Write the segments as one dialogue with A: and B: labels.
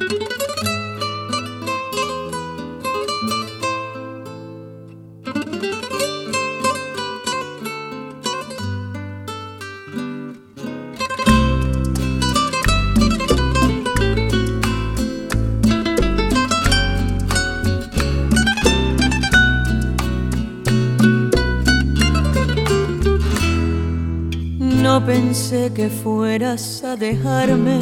A: No pensé que fueras a dejarme.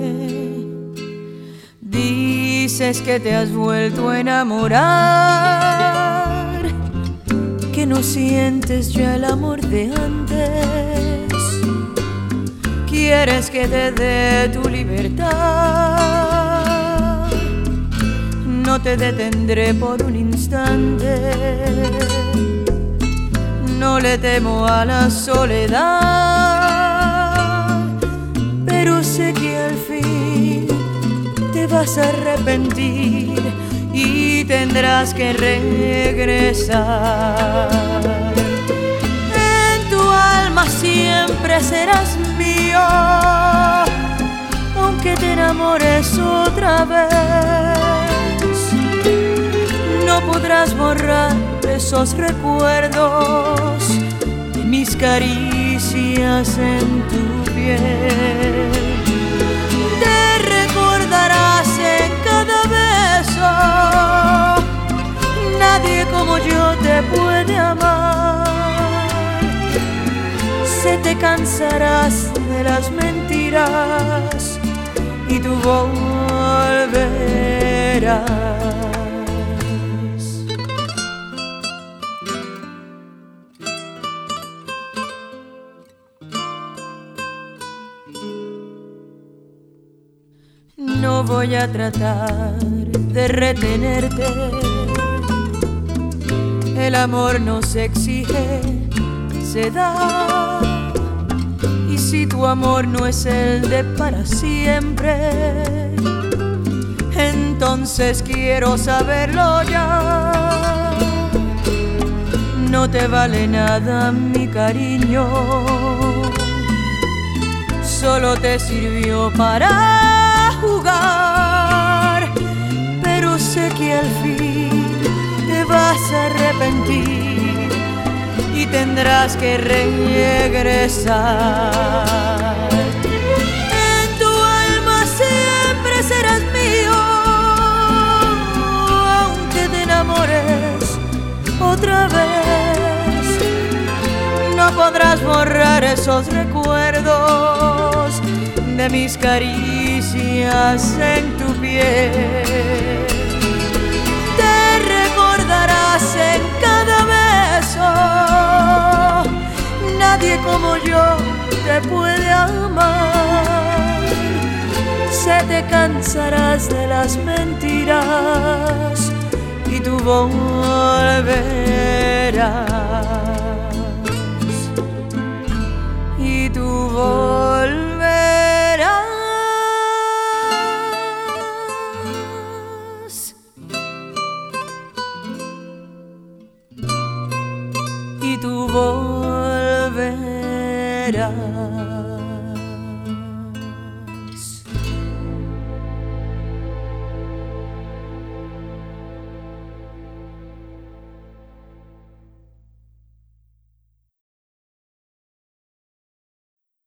A: Dices que te has vuelto a enamorar, que no sientes ya el amor de antes. Quieres que te dé tu libertad. No te detendré por un instante. No le temo a la soledad, pero sé que al fin te vas a arrepentir y tendrás que regresar. En tu alma siempre serás mío, aunque te enamores otra vez. No podrás borrar esos recuerdos de mis caricias en tu piel. Te recordarás en cada beso. Nadie como yo te puede amar. Se te cansarás de las mentiras y tú volverás. No voy a tratar de retenerte. El amor no se exige, se da. Y si tu amor no es el de para siempre, entonces quiero saberlo ya. No te vale nada mi cariño, solo te sirvió para jugar, pero sé que al fin te vas a arrepentir y tendrás que regresar. En tu alma siempre serás mío, aunque te enamores otra vez. No podrás borrar esos recuerdos de mis caricias en tu piel. Te recordarás en cada beso. Nadie como yo te puede amar. Se te cansarás de las mentiras y tú volverás. Y tú volverás.